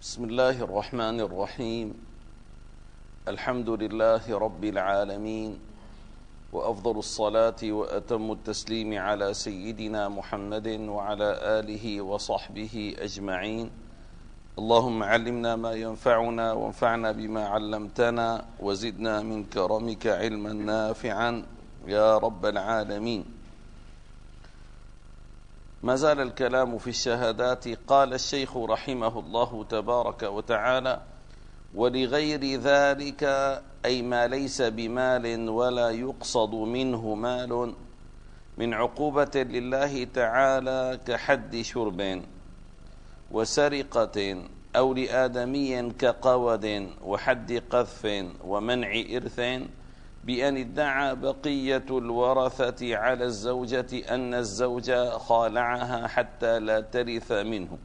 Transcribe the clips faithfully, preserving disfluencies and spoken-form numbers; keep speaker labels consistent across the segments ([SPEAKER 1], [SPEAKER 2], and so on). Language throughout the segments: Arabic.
[SPEAKER 1] بسم الله الرحمن الرحيم. الحمد لله رب العالمين، وأفضل الصلاة وأتم التسليم على سيدنا محمد وعلى آله وصحبه أجمعين. اللهم علمنا ما ينفعنا وانفعنا بما علمتنا وزدنا من كرمك علما نافعا يا رب العالمين. ما زال الكلام في الشهادات. قال الشيخ رحمه الله تبارك وتعالى: ولغير ذلك، أي ما ليس بمال ولا يقصد منه مال، من عقوبة لله تعالى كحد شرب وسرقة، أو لآدمي كقود وحد قذف ومنع إرث، بأن ادعى بقية الورثة على الزوجة أن الزوج خالعها حتى لا ترث منه.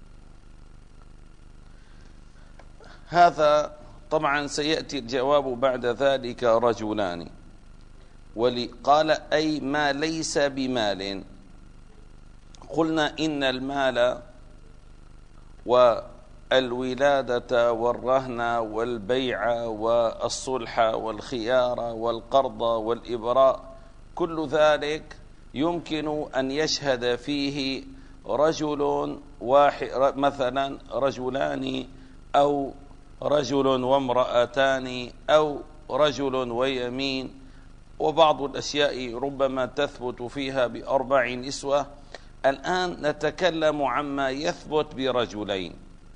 [SPEAKER 1] هذا طبعا سيأتي الجواب بعد ذلك: رجلان. قال أي ما ليس بمال. قلنا إن المال والولادة والرهن والبيع والصلح والخيار والقرض والإبراء، كل ذلك يمكن أن يشهد فيه رجل واحد، مثلا رجلان أو رجل وامرأتان أو رجل ويمين، وبعض الأشياء ربما تثبت فيها بأربع نسوة. الآن نتكلم عما يثبت برجلين.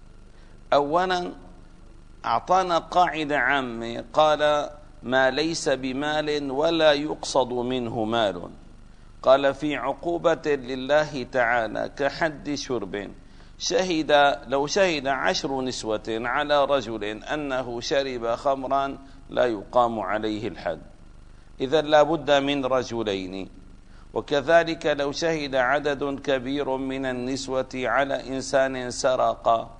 [SPEAKER 1] أولا أعطانا قاعدة عامة، قال ما ليس بمال ولا يقصد منه مال. قال في عقوبة لله تعالى كحد شرب. شهد لو شهد عشر نسوة على رجل أنه شرب خمرا لا يقام عليه الحد، إذن لا بد من رجلين. وكذلك لو شهد عدد كبير من النسوة على إنسان سرق.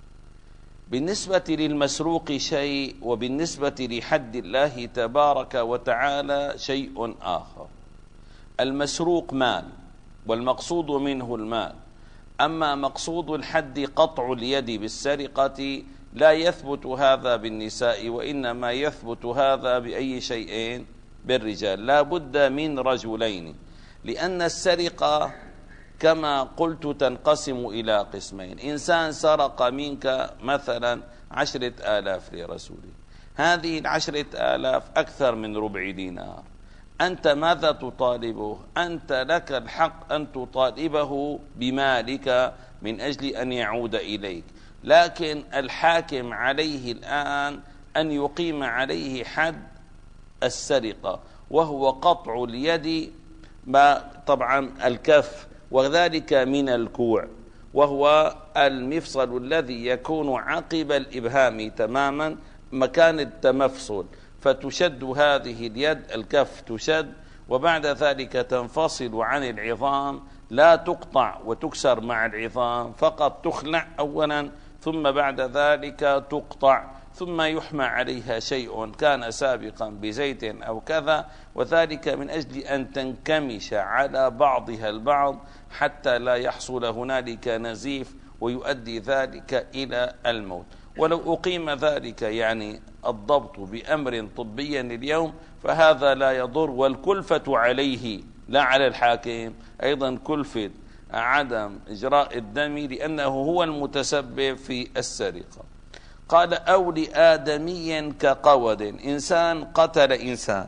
[SPEAKER 1] بالنسبة للمسروق شيء، وبالنسبة لحد الله تبارك وتعالى شيء آخر. المسروق مال والمقصود منه المال، أما مقصود الحد قطع اليد بالسرقة لا يثبت هذا بالنساء، وإنما يثبت هذا بأي شيء؟ بالرجال. لا بد من رجلين، لأن السرقة كما قلت تنقسم إلى قسمين. إنسان سرق منك مثلا عشرة آلاف لرسوله، هذه العشرة آلاف أكثر من ربع دينار، أنت ماذا تطالبه؟ أنت لك الحق أن تطالبه بمالك من أجل أن يعود إليك، لكن الحاكم عليه الآن أن يقيم عليه حد السرقة، وهو قطع اليد، ما طبعا الكف، وذلك من الكوع، وهو المفصل الذي يكون عقب الإبهام تماما مكان التمفصل، فتشد هذه اليد، الكف تشد، وبعد ذلك تنفصل عن العظام، لا تقطع وتكسر مع العظام، فقط تخلع أولا، ثم بعد ذلك تقطع، ثم يحمى عليها شيء كان سابقا بزيت أو كذا، وذلك من أجل أن تنكمش على بعضها البعض حتى لا يحصل هنالك نزيف ويؤدي ذلك إلى الموت. ولو أقيم ذلك يعني الضبط بأمر طبي اليوم فهذا لا يضر، والكلفة عليه لا على الحاكم، أيضا كلفة عدم إجراء الدم لأنه هو المتسبب في السرقة. قال أو لآدمي كقود. إنسان قتل إنسان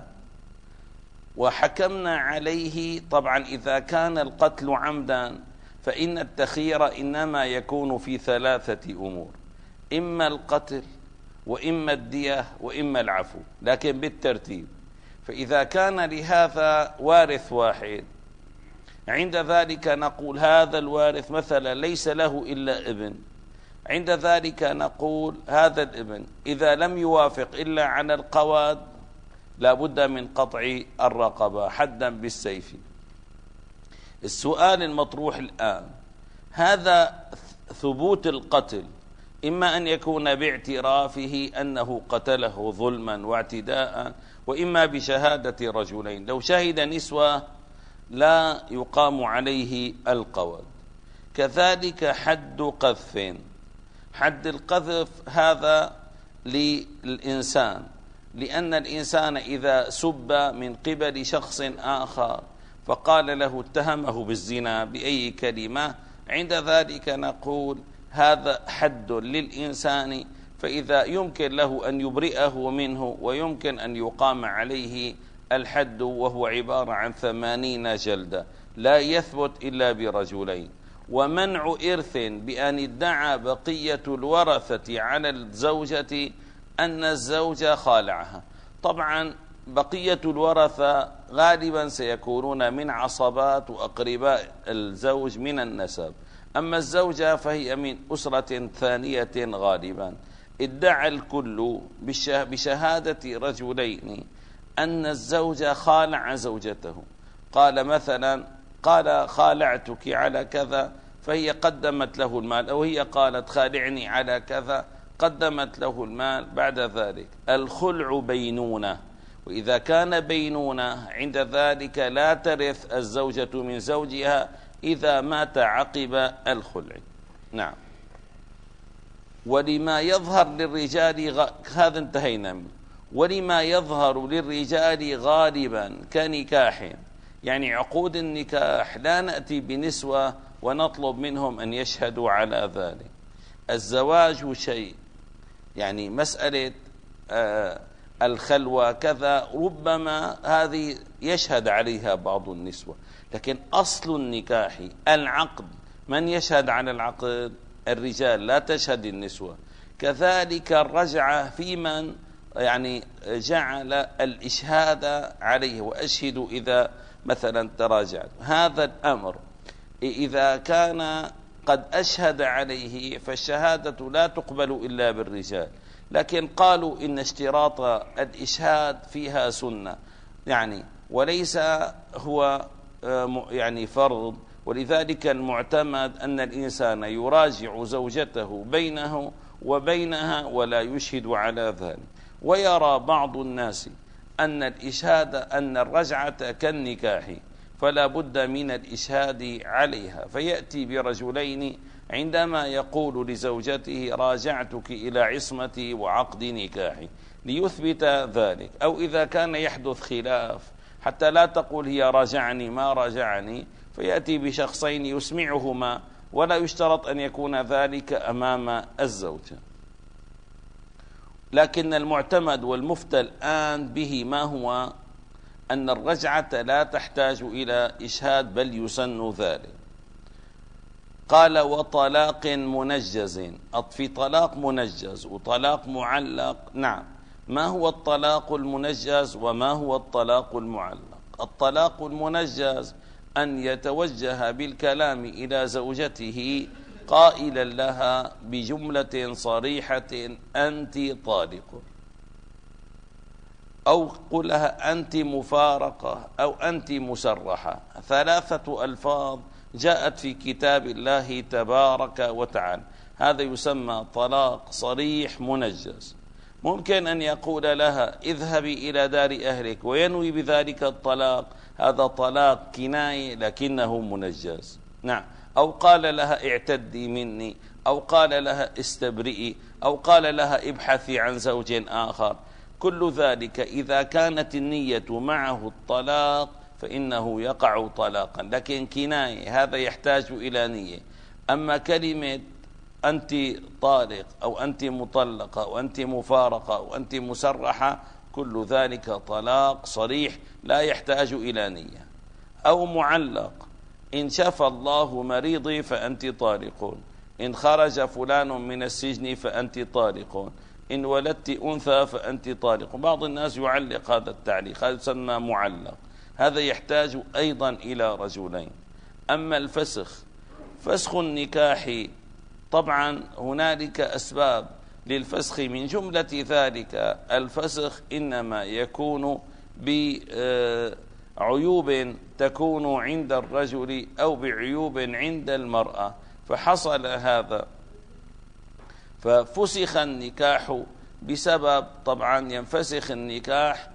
[SPEAKER 1] وحكمنا عليه، طبعا إذا كان القتل عمدا فإن التخيير إنما يكون في ثلاثة أمور: إما القتل وإما الدية وإما العفو، لكن بالترتيب. فإذا كان لهذا وارث واحد، عند ذلك نقول هذا الوارث مثلا ليس له إلا ابن، عند ذلك نقول هذا الابن إذا لم يوافق إلا على القواد لا بد من قطع الرقبة حدا بالسيف. السؤال المطروح الآن: هذا ثبوت القتل إما أن يكون باعترافه أنه قتله ظلما واعتداء، وإما بشهادة رجلين. لو شهد نسوة لا يقام عليه القود. كذلك حد قذف. حد القذف هذا للإنسان، لأن الإنسان إذا سب من قبل شخص آخر فقال له اتهمه بالزنا بأي كلمة، عند ذلك نقول هذا حد للإنسان، فإذا يمكن له أن يبرئه منه ويمكن أن يقام عليه الحد، وهو عبارة عن ثمانين جلدة، لا يثبت إلا برجلين. ومنع إرث بأن ادعى بقية الورثة على الزوجة أن الزوج خالعها. طبعا بقية الورثة غالبا سيكونون من عصبات وأقرباء الزوج من النسب، أما الزوجة فهي من أسرة ثانية غالبا. ادعى الكل بشهادة رجلين أن الزوج خالع زوجته، قال مثلا قال خالعتك على كذا، فهي قدمت له المال، أو هي قالت خالعني على كذا قدمت له المال. بعد ذلك الخلع بينونة، وإذا كان بينونة عند ذلك لا ترث الزوجة من زوجها إذا مات عقب الخلع. نعم. ولما يظهر للرجال غ... هذا انتهينا منه. ولما يظهر للرجال غالبا كنكاح، يعني عقود النكاح لا نأتي بنسوة ونطلب منهم أن يشهدوا على ذلك. الزواج شيء، يعني مسألة آه الخلوة كذا ربما هذه يشهد عليها بعض النسوة، لكن أصل النكاح العقد، من يشهد على العقد؟ الرجال، لا تشهد النسوة. كذلك الرجعة في من يعني جعل الإشهاد عليه، وأشهد إذا مثلا تراجعت. هذا الأمر إذا كان قد أشهد عليه فالشهادة لا تقبل إلا بالرجال، لكن قالوا إن اشتراط الإشهاد فيها سنة يعني، وليس هو يعني فرض. ولذلك المعتمد أن الإنسان يراجع زوجته بينه وبينها ولا يشهد على ذلك. ويرى بعض الناس أن الإشهاد أن الرجعة كالنكاح، فلا بد من الإشهاد عليها، فيأتي برجلين عندما يقول لزوجته راجعتك إلى عصمتي وعقد نكاحي ليثبت ذلك. أو إذا كان يحدث خلاف حتى لا تقول هي راجعني ما راجعني، فيأتي بشخصين يسمعهما، ولا يشترط أن يكون ذلك أمام الزوجة. لكن المعتمد والمفتى الآن به ما هو؟ أن الرجعة لا تحتاج إلى إشهاد بل يسن ذلك. قال وطلاق منجز، في طلاق منجز وطلاق معلق. نعم، ما هو الطلاق المنجز وما هو الطلاق المعلق؟ الطلاق المنجز أن يتوجه بالكلام إلى زوجته قائلا لها بجملة صريحة أنت طالق، أو قل لها أنت مفارقة، أو أنت مسرحة. ثلاثة ألفاظ جاءت في كتاب الله تبارك وتعالى، هذا يسمى طلاق صريح منجز. ممكن أن يقول لها اذهبي إلى دار أهلك وينوي بذلك الطلاق، هذا طلاق كناية لكنه منجز. نعم. أو قال لها اعتدي مني، أو قال لها استبرئي، أو قال لها ابحثي عن زوج آخر. كل ذلك إذا كانت النية معه الطلاق فإنه يقع طلاقا، لكن كناية هذا يحتاج إلى نية. أما كلمة أنت طالق أو أنت مطلقة أو أنت مفارقة أو أنت مسرحة، كل ذلك طلاق صريح لا يحتاج إلى نية. أو معلق، إن شفى الله مريضي فأنت طالق، إن خرج فلان من السجن فأنت طالق، إن ولدت أنثى فأنت طالق. بعض الناس يعلق هذا التعليق، هذا يسمى معلق، هذا يحتاج أيضا إلى رجلين. أما الفسخ، فسخ النكاح طبعا هنالك أسباب للفسخ، من جملة ذلك الفسخ إنما يكون بعيوب تكون عند الرجل أو بعيوب عند المرأة، فحصل هذا ففسخ النكاح بسبب، طبعا ينفسخ النكاح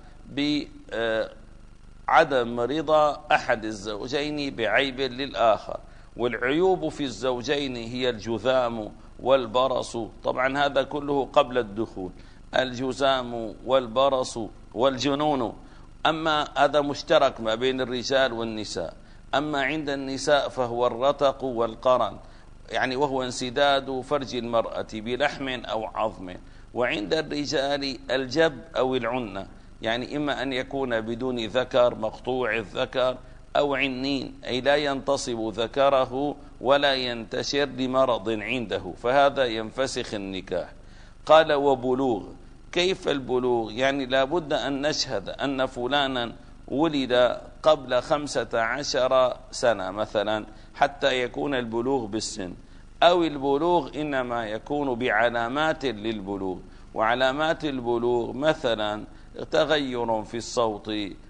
[SPEAKER 1] بعدم رضا أحد الزوجين بعيب للآخر، والعيوب في الزوجين هي الجذام والبرص، طبعا هذا كله قبل الدخول، الجزام والبرص والجنون. أما هذا مشترك ما بين الرجال والنساء. أما عند النساء فهو الرتق والقرن، يعني وهو انسداد فرج المرأة بلحم أو عظم. وعند الرجال الجب أو العنة، يعني إما أن يكون بدون ذكر مقطوع الذكر، أو عنين أي لا ينتصب ذكره ولا ينتشر لمرض عنده، فهذا ينفسخ النكاح. قال وبلوغ. كيف البلوغ؟ يعني لابد أن نشهد أن فلانا ولد قبل خمسة عشر سنة مثلا حتى يكون البلوغ بالسن، أو البلوغ إنما يكون بعلامات للبلوغ، وعلامات البلوغ مثلا تغير في الصوت،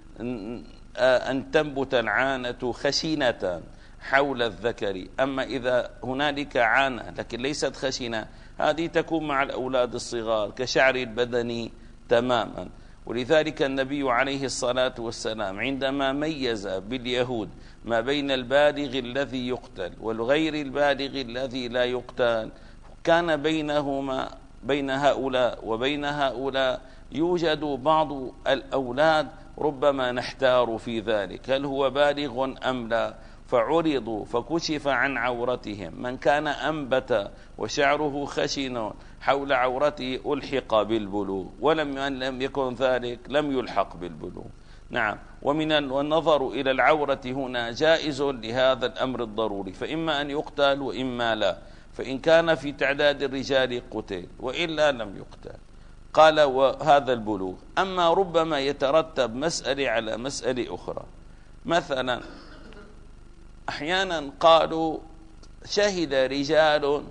[SPEAKER 1] أن تنبت العانة خشنة حول الذكر. أما إذا هنالك عانة لكن ليست خشنة، هذه تكون مع الأولاد الصغار كشعر البدن تماما. ولذلك النبي عليه الصلاة والسلام عندما ميز باليهود ما بين البالغ الذي يقتل والغير البالغ الذي لا يقتل، كان بينهما بين هؤلاء وبين هؤلاء يوجد بعض الأولاد ربما نحتار في ذلك، هل هو بالغ أم لا؟ فعرضوا فكشف عن عورتهم، من كان أنبت وشعره خشن حول عورته ألحق بالبلوغ، ولم لم يكن ذلك لم يلحق بالبلوغ. نعم. ومن النظر إلى العورة هنا جائز لهذا الأمر الضروري، فإما أن يقتل وإما لا، فإن كان في تعداد الرجال قتل وإلا لم يقتل. قال وهذا البلوغ. أما ربما يترتب مسألة على مسألة أخرى، مثلا أحيانا قالوا شهد رجال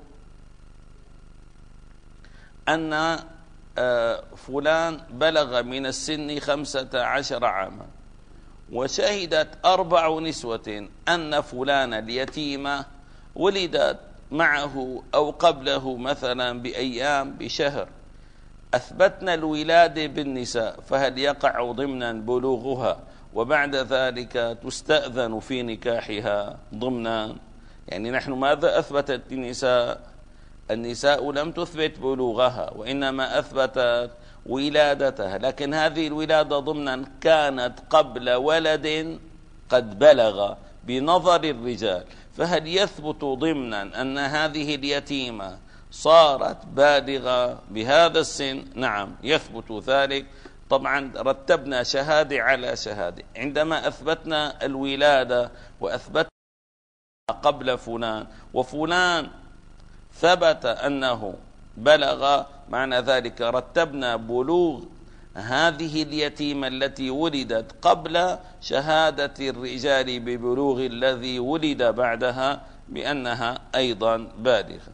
[SPEAKER 1] أن فلان بلغ من السن خمسة عشر عاما، وشهدت أربع نسوة أن فلان اليتيمة ولدت معه أو قبله مثلا بأيام بشهر، أثبتنا الولادة بالنساء، فهل يقع ضمنا بلوغها وبعد ذلك تستأذن في نكاحها ضمنا؟ يعني نحن ماذا أثبتت النساء؟ النساء لم تثبت بلوغها وإنما أثبتت ولادتها، لكن هذه الولادة ضمنا كانت قبل ولد قد بلغ بنظر الرجال، فهل يثبت ضمنا أن هذه اليتيمة صارت بالغة بهذا السن؟ نعم يثبت ذلك. طبعا رتبنا شهادة على شهادة، عندما أثبتنا الولادة وأثبتنا قبل فلان وفلان ثبت أنه بلغ، معنى ذلك رتبنا بلوغ هذه اليتيمة التي ولدت قبل شهادة الرجال ببلوغ الذي ولد بعدها بأنها أيضا بالغة.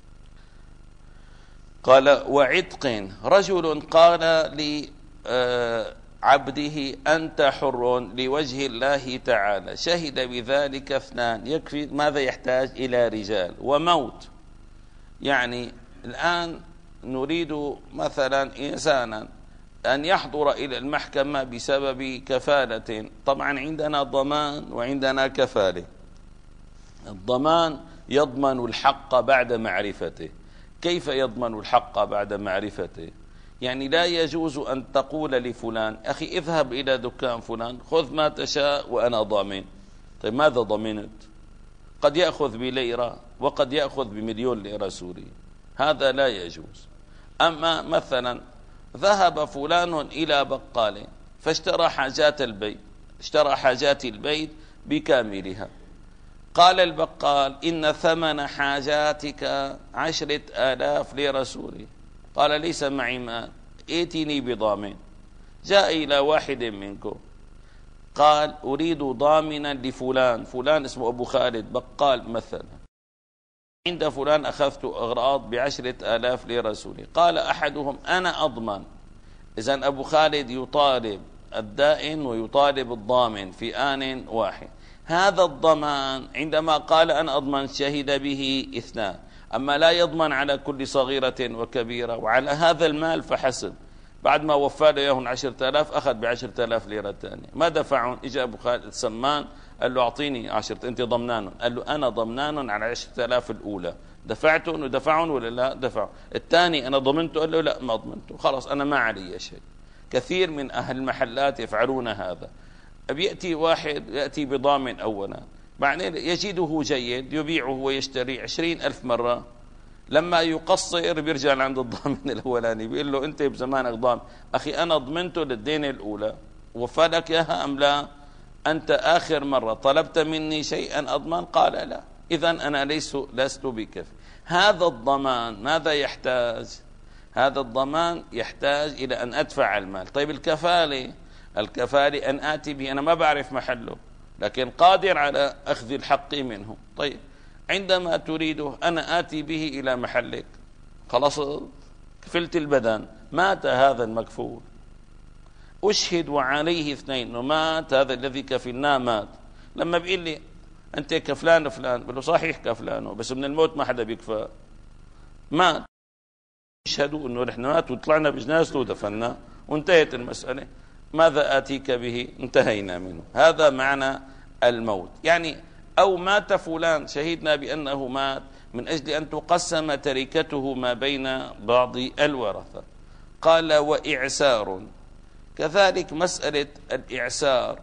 [SPEAKER 1] قال وعتق. رجل قال لعبده أنت حر لوجه الله تعالى، شهد بذلك اثنان، يكفي. ماذا يحتاج؟ إلى رجال. وموت، يعني الآن نريد مثلا إنسانا أن يحضر إلى المحكمة بسبب كفالة، طبعا عندنا ضمان وعندنا كفالة. الضمان يضمن الحق بعد معرفته. كيف يضمن الحق بعد معرفته؟ يعني لا يجوز أن تقول لفلان أخي اذهب إلى دكان فلان خذ ما تشاء وأنا ضامن. طيب ماذا ضمنت؟ قد يأخذ بليرة وقد يأخذ بمليون ليرة سورية، هذا لا يجوز. أما مثلا ذهب فلان إلى بقال فاشترى حاجات البيت، اشترى حاجات البيت بكاملها، قال البقال إن ثمن حاجاتك عشرة آلاف ليرة سورية، قال ليس معي مال ائتني بضامن. جاء إلى واحد منكم قال أريد ضامنا لفلان، فلان اسمه أبو خالد بقال مثلا، عند فلان أخذت أغراض بعشرة آلاف ليرة سورية، قال أحدهم أنا أضمن. إذن أبو خالد يطالب الدائن ويطالب الضامن في آن واحد. هذا الضمان عندما قال أنا أضمن شهد به اثنان، أما لا يضمن على كل صغيرة وكبيرة وعلى هذا المال فحسب. بعد ما وفى له إياهن عشرة آلاف أخذ بعشرة آلاف ليرة ثانية، ما دفعون؟ إجا أبو خالد سمان قال له أعطيني عشرة، أنت ضمنان؟ قال له أنا ضمنان على عشرة آلاف الأولى، دفعته انه دفعون ولا لا؟ دفعوا. الثاني انا ضمنته، قال له لا ما ضمنته، خلاص انا ما علي شيء. كثير من اهل المحلات يفعلون هذا. بيأتي واحد يأتي بضامن اولا، بعدين يجده جيد يبيعه ويشتري عشرين ألف مرة، لما يقصر بيرجع عند الضامن الاولاني بيقول له انت بزمانك ضامن، اخي انا ضمنته للدين الاولى وفلك اياها ام لا؟ انت اخر مرة طلبت مني شيئا اضمن؟ قال لا، اذا انا ليس لست بكفي. هذا الضمان ماذا يحتاج؟ هذا الضمان يحتاج الى ان ادفع المال. طيب الكفالة، الكفالة ان اتي به، انا ما بعرف محله لكن قادر على اخذ الحق منه. طيب عندما تريده أنا آتي به إلى محلك، خلاص كفلت البدن، مات هذا المكفول، أشهد وعليه اثنين أنه مات هذا الذي كفلناه مات. لما بيقول لي أنت كفلان فلان، بقول له صحيح كفلانه بس من الموت ما حدا بيكفى، مات، يشهدوا أنه نحن مات وطلعنا بجنازته ودفناه وانتهت المسألة، ماذا آتيك به؟ انتهينا منه. هذا معنى الموت. يعني أو مات فلان شهدنا بأنه مات من أجل أن تقسم تركته ما بين بعض الورثة. قال وإعسار، كذلك مسألة الإعسار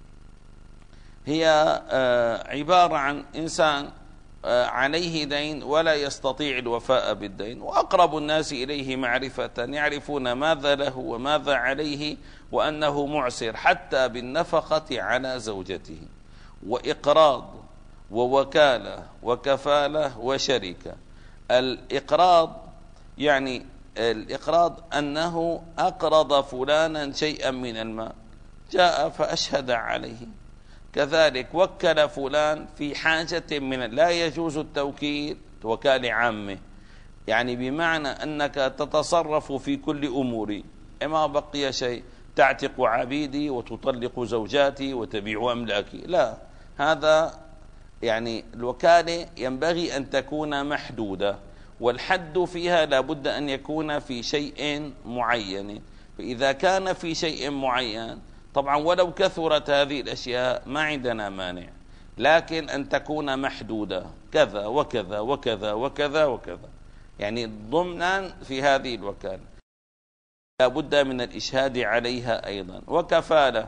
[SPEAKER 1] هي عبارة عن إنسان عليه دين ولا يستطيع الوفاء بالدين، وأقرب الناس إليه معرفة يعرفون ماذا له وماذا عليه وأنه معسر حتى بالنفقة على زوجته، وإقراض ووكالة وكفالة وشركة. الإقراض يعني الإقراض أنه أقرض فلانا شيئا من المال، جاء فأشهد عليه. كذلك وكل فلان في حاجة من، لا يجوز التوكيل وكالة عامة، يعني بمعنى أنك تتصرف في كل أموري، إما بقي شيء تعتق عبيدي وتطلق زوجاتي وتبيع أملاكي، لا، هذا يعني الوكالة ينبغي أن تكون محدودة، والحد فيها لابد أن يكون في شيء معين. فإذا كان في شيء معين طبعا ولو كثرت هذه الأشياء ما عندنا مانع، لكن أن تكون محدودة، كذا وكذا وكذا وكذا وكذا، يعني ضمنا في هذه الوكالة لابد من الإشهاد عليها أيضا. وكفالة،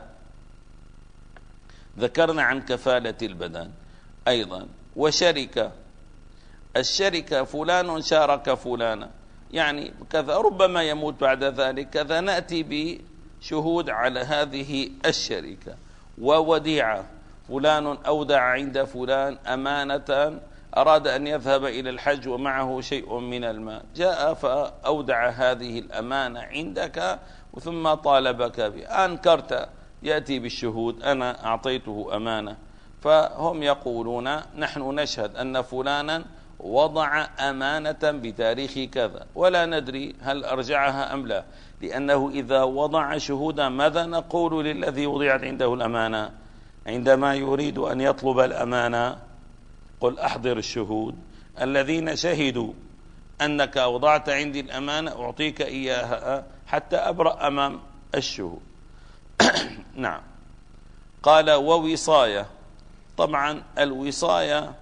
[SPEAKER 1] ذكرنا عن كفالة البدن أيضا. وشركة، الشركة فلان شارك فلانا، يعني كذا، ربما يموت بعد ذلك كذا، نأتي بشهود على هذه الشركة. ووديعة، فلان أودع عند فلان أمانة، أراد أن يذهب إلى الحج ومعه شيء من المال، جاء فأودع هذه الأمانة عندك ثم طالبك بها، أنكرت، يأتي بالشهود أنا أعطيته أمانة، فهم يقولون نحن نشهد أن فلانا وضع أمانة بتاريخ كذا ولا ندري هل أرجعها أم لا، لأنه إذا وضع شهودا ماذا نقول للذي وضعت عنده الأمانة عندما يريد أن يطلب الأمانة؟ قل أحضر الشهود الذين شهدوا أنك وضعت عندي الأمانة أعطيك إياها حتى أبرأ أمام الشهود. نعم. قال ووصاية، طبعا الوصاية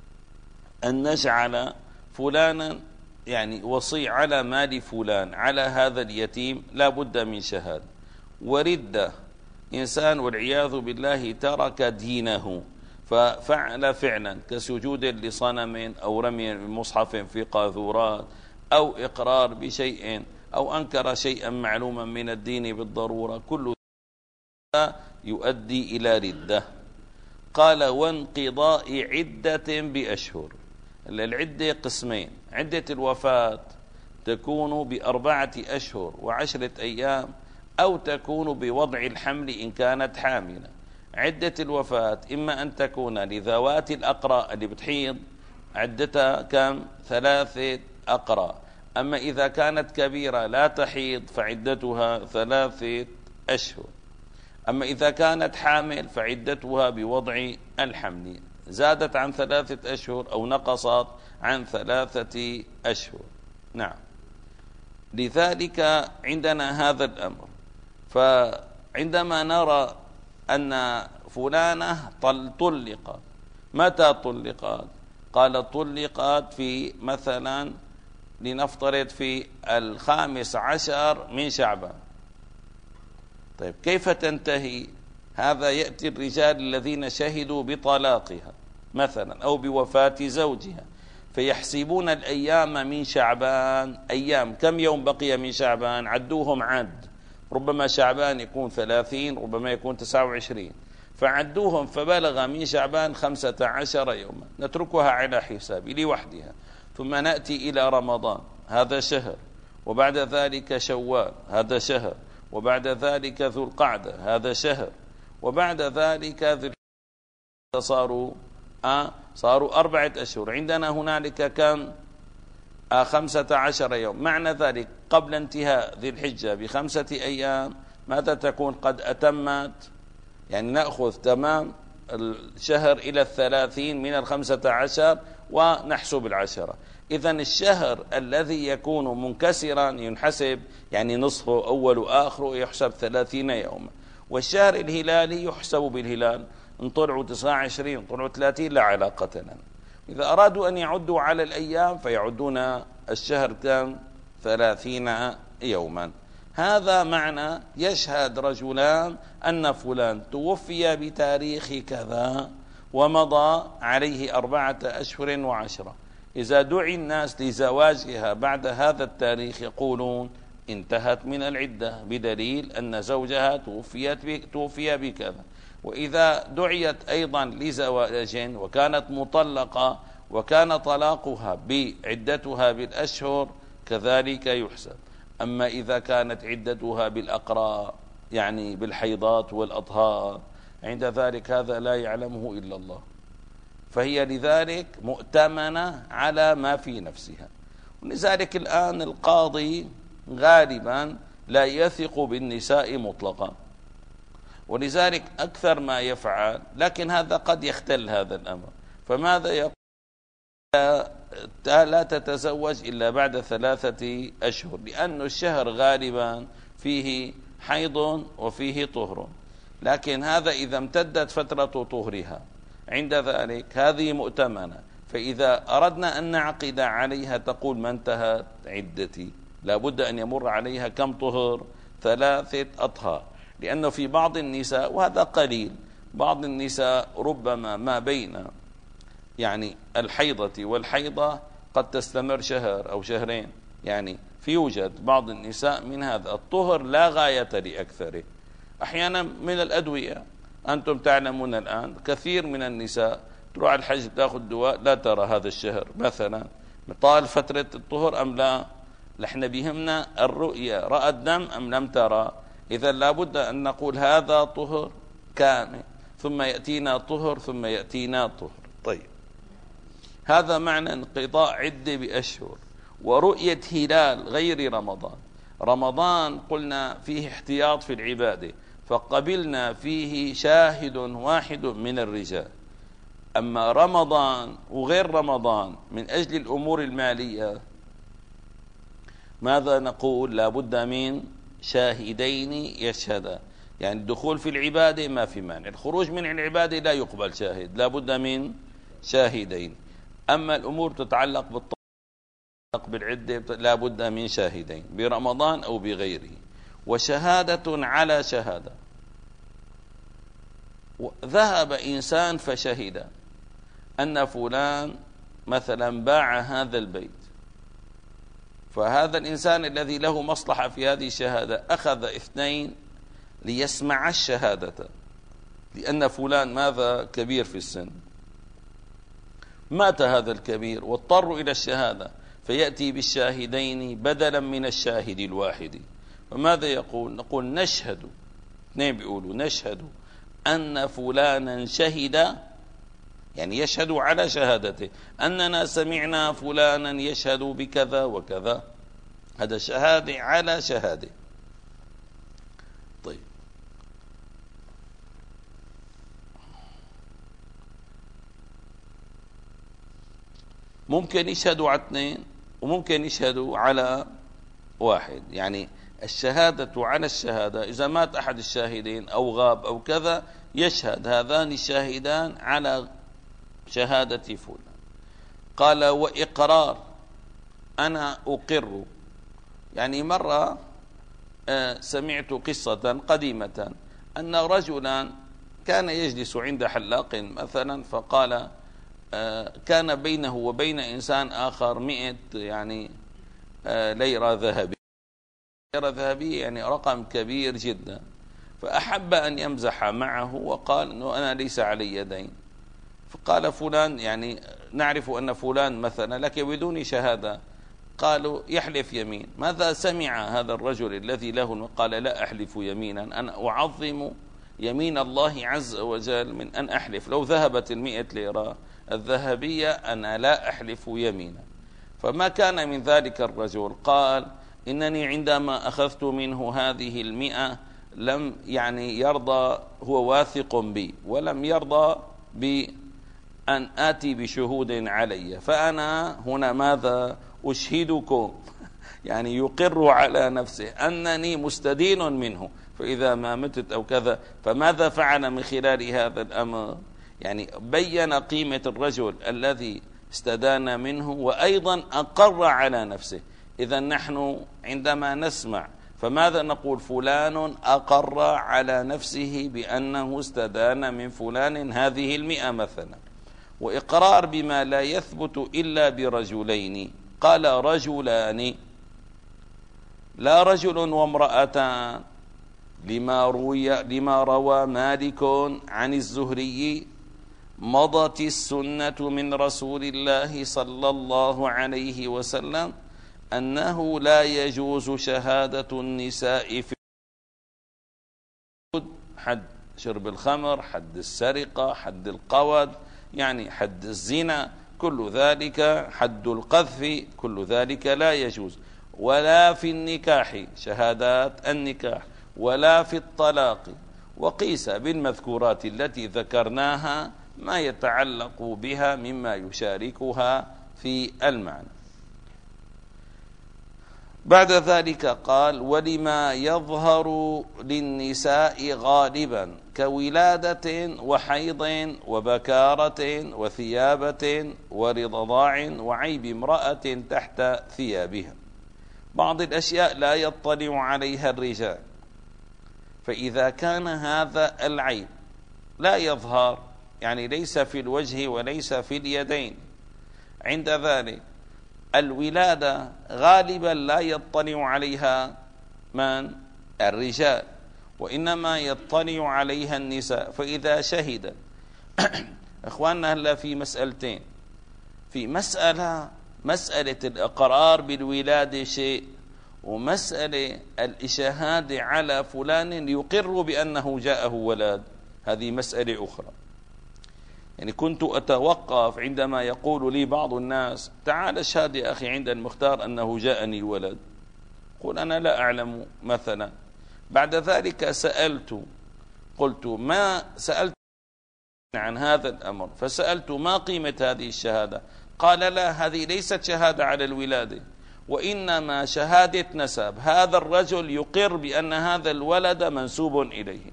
[SPEAKER 1] أن نجعل فلانا يعني وصي على مال فلان، على هذا اليتيم لا بد من شهادة. وردة، إنسان والعياذ بالله ترك دينه ففعل فعلا كسجود لصنم أو رمي مصحف في قاذورات أو إقرار بشيء أو أنكر شيئا معلوما من الدين بالضرورة، كل ذلك يؤدي إلى ردة. قال وانقضاء عدة بأشهر. العدة قسمين، عدة الوفاة تكون بأربعة أشهر وعشرة أيام أو تكون بوضع الحمل إن كانت حاملة. عدة الوفاة إما أن تكون لذوات الأقراء اللي بتحيض عدتها كم؟ ثلاثة أقراء، أما إذا كانت كبيرة لا تحيض فعدتها ثلاثة أشهر، أما إذا كانت حامل فعدتها بوضع الحمل، زادت عن ثلاثة أشهر أو نقصت عن ثلاثة أشهر. نعم. لذلك عندنا هذا الأمر. فعندما نرى أن فلانة طلقت، متى طلقت؟ قال طلقت في مثلا لنفترض في الخامس عشر من شعبان. طيب كيف تنتهي؟ هذا يأتي الرجال الذين شهدوا بطلاقها مثلا أو بوفاة زوجها، فيحسبون الأيام من شعبان. أيام كم يوم بقي من شعبان؟ عدوهم عد، ربما شعبان يكون ثلاثين، ربما يكون تسعة وعشرين، فعدوهم فبلغ من شعبان خمسة عشر يوما. نتركها على حساب لوحدها، ثم نأتي إلى رمضان، هذا شهر، وبعد ذلك شوال، هذا شهر، وبعد ذلك ذو القعدة، هذا شهر، وبعد ذلك ذو الحجة، صاروا آه صاروا أربعة أشهر. عندنا هنالك كم؟ آه خمسة عشر يوم. معنى ذلك قبل انتهاء ذي الحجة بخمسة أيام ماذا تكون؟ قد أتمت، يعني نأخذ تمام الشهر إلى الثلاثين من الخمسة عشر ونحسب العشرة. إذن الشهر الذي يكون منكسرا ينحسب يعني نصفه أول وآخره يحسب ثلاثين يوما، والشهر الهلالي يحسب بالهلال، ان طلعوا تسعة وعشرين ان طلعوا ثلاثين لا علاقة لنا. إذا أرادوا أن يعدوا على الأيام فيعدون الشهر كم؟ ثلاثين يوما. هذا معنى يشهد رجلان أن فلان توفي بتاريخ كذا ومضى عليه أربعة أشهر وعشرة. إذا دعي الناس لزواجها بعد هذا التاريخ يقولون انتهت من العدة بدليل أن زوجها توفيت توفي بكذا. وإذا دعيت أيضا لزواج وكانت مطلقة وكان طلاقها بعدتها بالأشهر كذلك يحسب. أما إذا كانت عدتها بالأقراء يعني بالحيضات والأطهار عند ذلك هذا لا يعلمه إلا الله، فهي لذلك مؤتمنة على ما في نفسها. ولذلك الآن القاضي غالبا لا يثق بالنساء مطلقا، ولذلك أكثر ما يفعل، لكن هذا قد يختل هذا الأمر، فماذا يقول؟ لا تتزوج إلا بعد ثلاثة أشهر، لأن الشهر غالبا فيه حيض وفيه طهر، لكن هذا إذا امتدت فترة طهرها عند ذلك هذه مؤتمنة. فإذا أردنا أن نعقد عليها تقول ما انتهت عدتي، لابد أن يمر عليها كم طهر؟ ثلاثة أطهار. لأنه في بعض النساء، وهذا قليل، بعض النساء ربما ما بين يعني الحيضة والحيضة قد تستمر شهر أو شهرين، يعني في يوجد بعض النساء من هذا الطهر لا غاية لأكثره. أحيانا من الأدوية، أنتم تعلمون الآن كثير من النساء تروح على الحج تأخذ دواء لا ترى هذا الشهر مثلا طال فترة الطهر أم لا، نحن بهمنا الرؤية، رأى الدم أم لم ترى. إذا لابد أن نقول هذا طهر كامل، ثم يأتينا طهر، ثم يأتينا طهر. طيب هذا معنى انقضاء عدة بأشهر. ورؤية هلال غير رمضان، رمضان قلنا فيه احتياط في العبادة، فقبلنا فيه شاهد واحد من الرجال. أما رمضان وغير رمضان من أجل الأمور المالية ماذا نقول؟ لابد من شاهدين يشهدا، يعني الدخول في العبادة ما في مانع، الخروج من العبادة لا يقبل شاهد، لابد من شاهدين. أما الأمور تتعلق بالطلاق بالعدة لابد من شاهدين برمضان أو بغيره. وشهادة على شهادة، ذهب إنسان فشهد أن فلان مثلا باع هذا البيت، فهذا الإنسان الذي له مصلحة في هذه الشهادة أخذ اثنين ليسمع الشهادة، لأن فلان ماذا؟ كبير في السن، مات هذا الكبير واضطروا إلى الشهادة، فيأتي بالشاهدين بدلا من الشاهد الواحد. فماذا يقول؟ نقول نشهد، اثنين بيقولوا نشهد أن فلانا شهد، يعني يشهد على شهادته أننا سمعنا فلانا يشهد بكذا وكذا، هذا شهادة على شهادة. طيب ممكن يشهدوا على اثنين وممكن يشهدوا على واحد، يعني الشهادة على الشهادة، إذا مات أحد الشاهدين أو غاب أو كذا يشهد هذان الشاهدان على شهادة فلان. قال وإقرار، أنا أقر. يعني مرة سمعت قصة قديمة أن رجلا كان يجلس عند حلاق مثلا، فقال كان بينه وبين إنسان آخر مئة يعني ليرة ذهبية. ليرة ذهبية يعني رقم كبير جدا، فأحب أن يمزح معه وقال أنه أنا ليس علي دين. فقال فلان، يعني نعرف أن فلان مثلا لك بدون شهادة، قالوا يحلف يمين. ماذا سمع هذا الرجل الذي له؟ قال لا أحلف يمينا، أنا أعظم يمين الله عز وجل من أن أحلف. لو ذهبت المئة ليرة الذهبية أنا لا أحلف يمينا. فما كان من ذلك الرجل، قال إنني عندما أخذت منه هذه المئة لم يعني يرضى، هو واثق بي ولم يرضى بأن آتي بشهود علي، فأنا هنا ماذا أشهدكم يعني يقر على نفسه أنني مستدين منه، فإذا ما متت أو كذا. فماذا فعل من خلال هذا الأمر؟ يعني بين قيمة الرجل الذي استدان منه وأيضا أقر على نفسه. إذا نحن عندما نسمع فماذا نقول؟ فلان أقر على نفسه بأنه استدان من فلان هذه المئة مثلا. وإقرار بما لا يثبت إلا برجلين. قال رجلان لا رجل وامرأتان، لما روي لما روى مالك عن الزهري مضت السنة من رسول الله صلى الله عليه وسلم أنه لا يجوز شهادة النساء في حد شرب الخمر، حد السرقة، حد القود، يعني حد الزنا، كل ذلك، حد القذف، كل ذلك لا يجوز. ولا في النكاح شهادات النكاح، ولا في الطلاق. وقيس بالمذكورات التي ذكرناها ما يتعلق بها مما يشاركها في المعنى. بعد ذلك قال ولما يظهر للنساء غالبا كولادة وحيض وبكارة وثيابة ورضاع وعيب امرأة تحت ثيابها. بعض الأشياء لا يطلع عليها الرجال، فإذا كان هذا العيب لا يظهر، يعني ليس في الوجه وليس في اليدين، عند ذلك الولادة غالبا لا يطلع عليها من؟ الرجال، وإنما يطلع عليها النساء. فإذا شهد إخواننا هلا في مسألتين، في مسألة مسألة الإقرار بالولادة شيء، ومسألة الإشهاد على فلان يقر بأنه جاءه ولد، هذه مسألة أخرى. يعني كنت أتوقف عندما يقول لي بعض الناس تعال اشهد يا أخي عند المختار أنه جاءني ولد، قل أنا لا أعلم مثلا. بعد ذلك سألت، قلت ما سألت عن هذا الأمر، فسألت ما قيمة هذه الشهادة؟ قال لا، هذه ليست شهادة على الولادة، وإنما شهادة نسب. هذا الرجل يقر بأن هذا الولد منسوب إليه.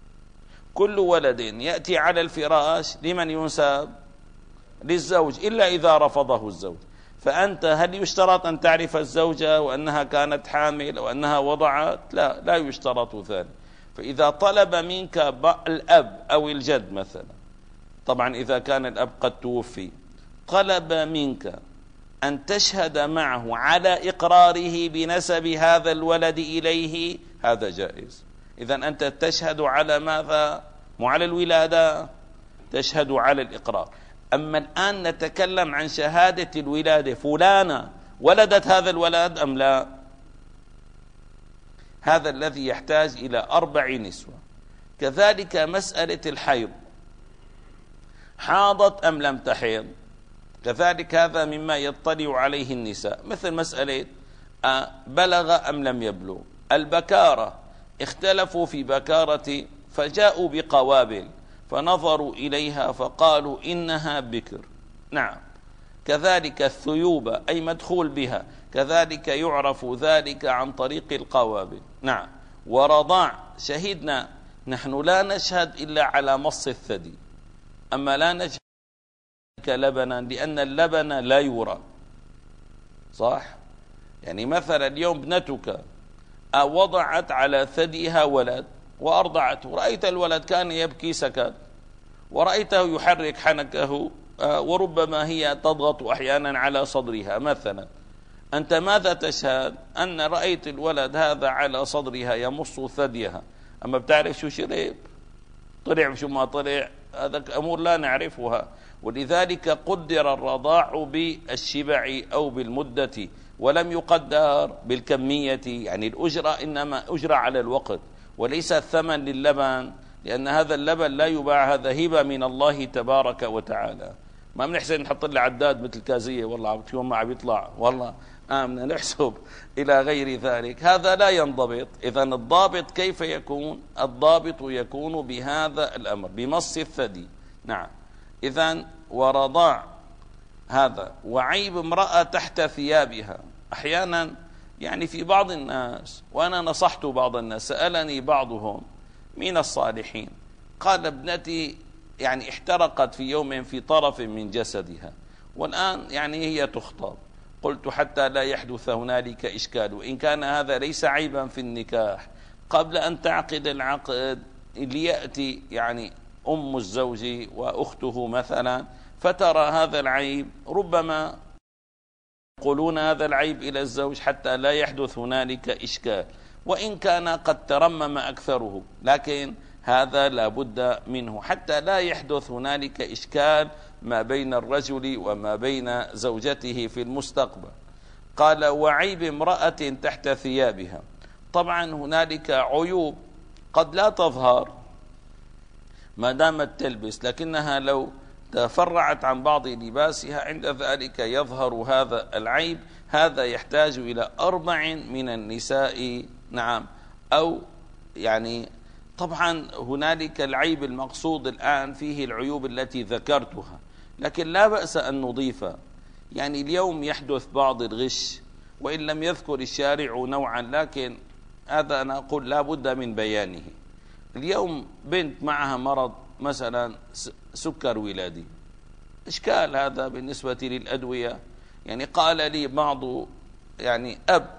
[SPEAKER 1] كل ولد يأتي على الفراش لمن ينسب؟ للزوج، إلا إذا رفضه الزوج. فأنت هل يشترط أن تعرف الزوجة وأنها كانت حامل وأنها وضعت؟ لا، لا يشترط ذلك. فإذا طلب منك الأب أو الجد مثلا، طبعا إذا كان الأب قد توفي، طلب منك أن تشهد معه على إقراره بنسب هذا الولد إليه، هذا جائز. إذا أنت تشهد على ماذا؟ مو على الولادة، تشهد على الإقرار. أما الآن نتكلم عن شهادة الولادة، فلانة ولدت هذا الولد أم لا؟ هذا الذي يحتاج إلى أربع نسوة. كذلك مسألة الحيض، حاضت أم لم تحيض؟ كذلك هذا مما يطلع عليه النساء، مثل مسألة بلغ أم لم يبلغ. البكارة، اختلفوا في بكارة فجاءوا بقوابل فنظروا إليها فقالوا إنها بكر، نعم. كذلك الثيوبة أي مدخول بها، كذلك يعرف ذلك عن طريق القوابل، نعم. ورضاع، شهدنا، نحن لا نشهد إلا على مص الثدي، أما لا نشهد لبنا لأن اللبن لا يرى، صح؟ يعني مثلا اليوم ابنتك وضعت على ثديها ولد وأرضعته، رأيت الولد كان يبكي سكت، ورأيته يحرك حنكه، وربما هي تضغط أحيانا على صدرها مثلا، أنت ماذا تشهد؟ أن رأيت الولد هذا على صدرها يمص ثديها، أما بتعرف شو شرب؟ طلع شو ما طلع؟ هذا أمور لا نعرفها. ولذلك قدر الرضاع بالشبع أو بالمدة، ولم يقدر بالكمية، يعني الأجرة إنما أجرة على الوقت وليس الثمن للبن، لأن هذا اللبن لا يباع، هذا هبة من الله تبارك وتعالى. ما بنحسن نحط له عداد مثل كازية، والله يوم ما عم يطلع والله آمنا نحسب إلى غير ذلك، هذا لا ينضبط. إذن الضابط كيف يكون؟ الضابط يكون بهذا الأمر، بمص الثدي. نعم. إذن ورضاع هذا، وعيب امرأة تحت ثيابها. أحيانا يعني في بعض الناس، وأنا نصحت بعض الناس، سألني بعضهم من الصالحين قال ابنتي يعني احترقت في يوم في طرف من جسدها، والآن يعني هي تخطب. قلت حتى لا يحدث هنالك إشكال، وإن كان هذا ليس عيبا في النكاح، قبل أن تعقد العقد ليأتي يعني أم الزوج وأخته مثلا فترى هذا العيب، ربما يقولون هذا العيب إلى الزوج حتى لا يحدث هنالك إشكال، وإن كان قد ترمم أكثره، لكن هذا لا بد منه حتى لا يحدث هنالك إشكال ما بين الرجل وما بين زوجته في المستقبل. قال وعيب امرأة تحت ثيابها. طبعا هنالك عيوب قد لا تظهر ما دامت تلبس، لكنها لو تفرعت عن بعض لباسها عند ذلك يظهر هذا العيب. هذا يحتاج إلى أربع من النساء، نعم، أو يعني طبعا هنالك العيب المقصود الآن فيه العيوب التي ذكرتها، لكن لا بأس أن نضيفها. يعني اليوم يحدث بعض الغش، وإن لم يذكر الشارع نوعا، لكن هذا أنا أقول لا بد من بيانه. اليوم بنت معها مرض مثلا سكر ولادي، إشكال هذا بالنسبة للأدوية. يعني قال لي بعض يعني أب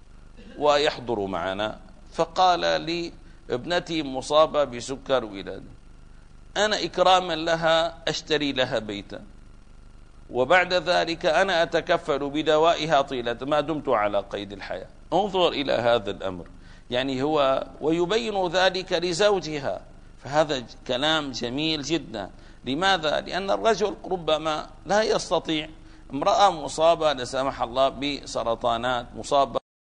[SPEAKER 1] ويحضر معنا، فقال لي ابنتي مصابة بسكر ولادي، أنا إكراما لها أشتري لها بيتا، وبعد ذلك أنا أتكفل بدوائها طيلة ما دمت على قيد الحياة. انظر إلى هذا الأمر، يعني هو ويبين ذلك لزوجها، فهذا كلام جميل جدا. لماذا؟ لأن الرجل ربما لا يستطيع، امرأة مصابة لا سمح الله بسرطانات، مصابة